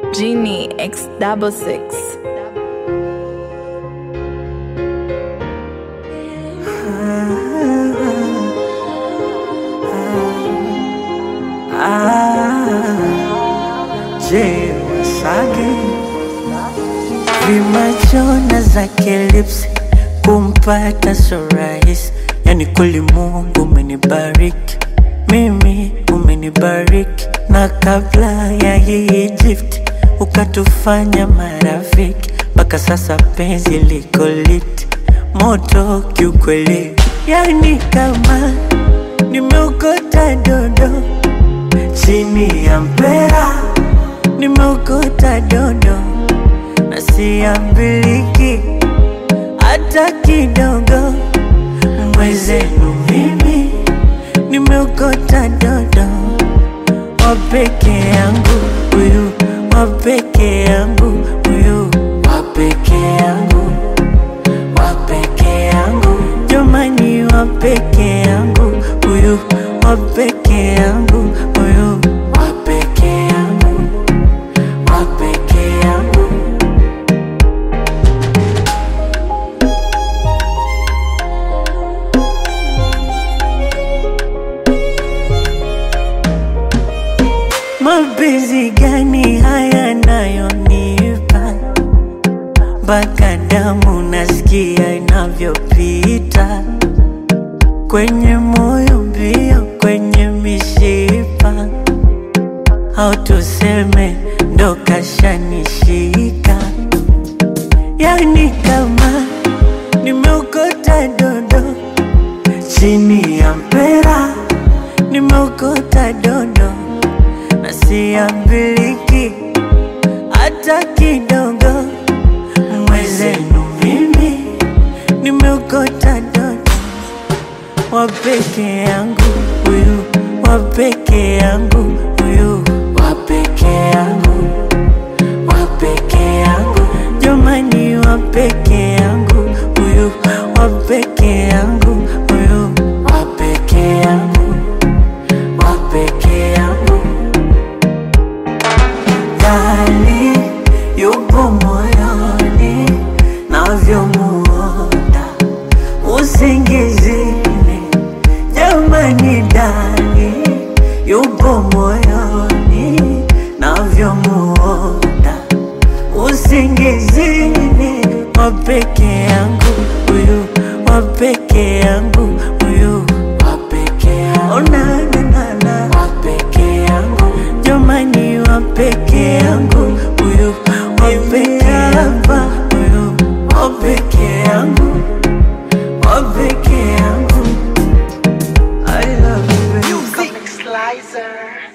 Genie X66. Je, Wasage vimachona zake lips kumpata so rahisi, yani kweli Mungu umenibariki mimi, umenibariki na kabla ya hii gift ukatufanya marafiki, mpaka sasa penzi liko lit moto kiukweli, yani kama nimeokota dodo chini ya mpera, nimeokota dodo na siambiliki hata kidogo. Mwezenu mimi nimeokota dodo wapeke yangu huyu, wapeke yangu huyu, wapeke yangu, wapeke yangu, jamani wapeke yangu huyu, wapeke yangu huyu, wapeke yangu, wapeke yangu. Mapenzi gani haya nayonipa, mpaka damu nasikia inavyopita kwenye moyo mbio, kwenye mishipa, au tuseme ndo kashanishika, yani kama nimeokota dodo chini ya mpera, nimeokota dodo na siambiliki hata kidogo. Mwezenu mimi nimeokota dodo wapeke yangu huyu, wapeke yangu huyu, wapeke yangu, wapeke yangu, jamani wapeke yangu huyu, wapeke yangu huyu, wapeke yangu, wapeke yangu. Dali yupo moyoni navyomuona usingizini, jamani dali yupo moyoni navyomuona usingizini, wapeke yangu huyu, wapeke yangu huyu, wapeke yangu, oh na na na na, wapeke yangu, jamani wapeke yangu huyu, wapeke hapa huyu, wapeke yangu, wapeke yangu. I love you. Comic Slicer.